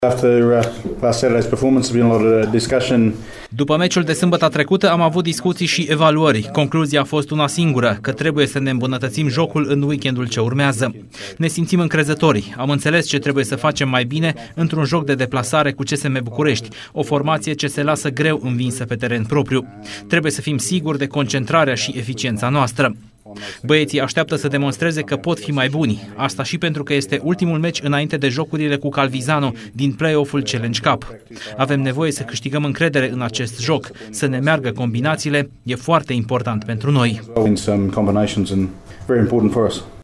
După meciul de sâmbătă trecută am avut discuții și evaluări. Concluzia a fost una singură, că trebuie să ne îmbunătățim jocul în weekendul ce urmează. Ne simțim încrezători. Am înțeles ce trebuie să facem mai bine într-un joc de deplasare cu CSM București, o formație ce se lasă greu învinsă pe teren propriu. Trebuie să fim siguri de concentrarea și eficiența noastră. Băieții așteaptă să demonstreze că pot fi mai buni. Asta și pentru că este ultimul meci înainte de jocurile cu Calvizano din play-off-ul Challenge Cup. Avem nevoie să câștigăm încredere în acest joc, să ne meargă combinațiile, e foarte important pentru noi.